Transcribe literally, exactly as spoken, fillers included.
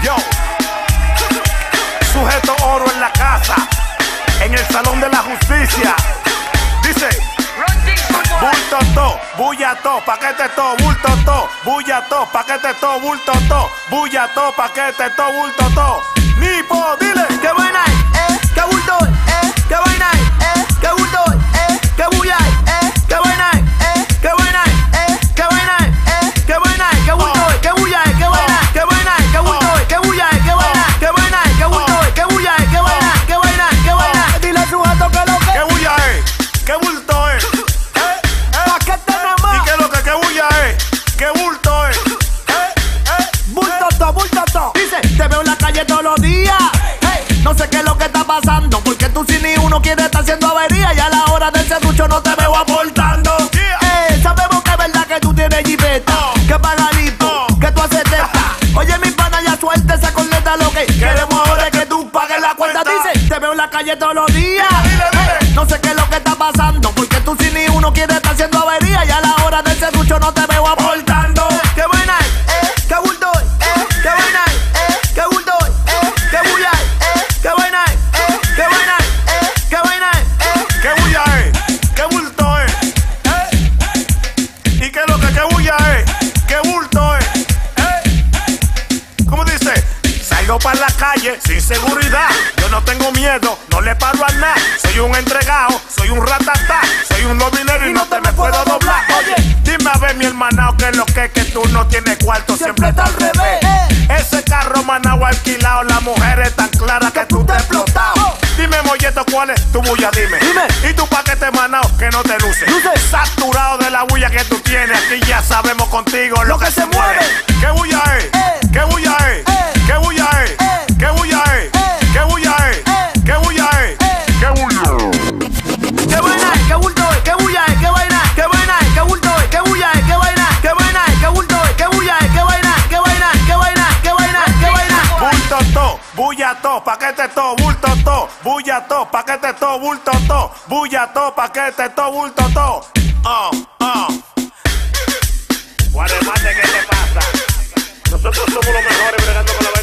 Yo, sujeto oro en la casa, en el salón de la justicia. Dice, bulto to, bulla to, paquete to, bulto to, bulla to, paquete to, bulto to, bulla to, paquete to, bulto to. Nipo, dile, qué buena es, eh, qué bulto es, eh, qué buena es, eh, qué bulto es, eh, qué bulla es, eh, qué buena es, eh, qué buena es, eh, qué buena es, eh, qué buena es, qué bulto es, qué bulla es, qué buena, qué buena es, qué bulto es, qué bulla es, qué buena, qué buena es, qué bulto es, qué bulla es, qué buena, qué buena, qué buena. Dile sujeto que lo que, qué bulla es, qué bulto es, eh, eh, ¿pa' qué tenemos? y que lo que qué bulla es, qué bulto es, eh, eh, bulto to, bulto to. Dice, te veo en la calle todos los días. No sé qué es lo que está pasando, porque tú sin ni uno quieres estar haciendo avería y a la hora del serrucho no te veo aportando. Yeah. Eh, sabemos que es verdad que tú tienes jipeta, oh. que paga lipo, oh. que tú haces testa. Oye, mi pana, ya suelta esa corneta, lo que queremos ahora es que tú pagues la cuenta. Dice, te veo en la calle todos los días. Dile, dile. No sé qué es lo que está pasando, porque tú sin ni uno quieres estar haciendo avería y a la hora del serrucho no te veo aportando. Qué buena es, eh, qué bulto es, eh, qué buena es, eh, qué bulto es, eh, qué bulla es, eh, qué buena es, eh, qué buena es, eh, qué buena es, eh. qué bulla es, qué bulto es, eh, y que lo que qué bulla es, qué bulto es, eh. ¿Cómo dice? Salgo para la calle sin seguridad. Yo no tengo miedo, no le paro a nada. Soy un entregado, soy un ratatá. Soy un lobinero y no te me puedo doblar. Oye, dime a ver mi hermanao que lo que es que tú no tienes cuarto, siempre está al revés. Ese carro manao alquilado, la mujer es tan clara que tú te has explotado. Dime, molleto, ¿cuál es tu bulla? Dime. Dime. ¿Y tu paquete manao que no te luce? Luce. Saturado de la bulla que tú tienes. Aquí ya sabemos contigo lo, Lo que se mueve. ¿Qué bulla es? Eh. ¿Qué bulla es? Eh. ¿Qué bulla es? Eh. ¿Qué bulla es? Eh. ¿Qué bulla es? Eh. ¿Qué bulla es? Eh. ¿Qué bulla? Qué buena es, qué bulto es, qué bulla es, qué buena, qué buena es, qué bulto es, qué bulla es, qué buena, qué buena es, qué bulto es, qué bulla es, qué buena, qué buena, qué buena, qué buena, qué buena. Bulto to, bulla to, paquete to, bulto to, bulla to, paquete to, bulto to, bulla to, paquete to, bulto to. Oh, oh. Guaremate, ¿qué te pasa? Nosotros somos los mejores bregando con la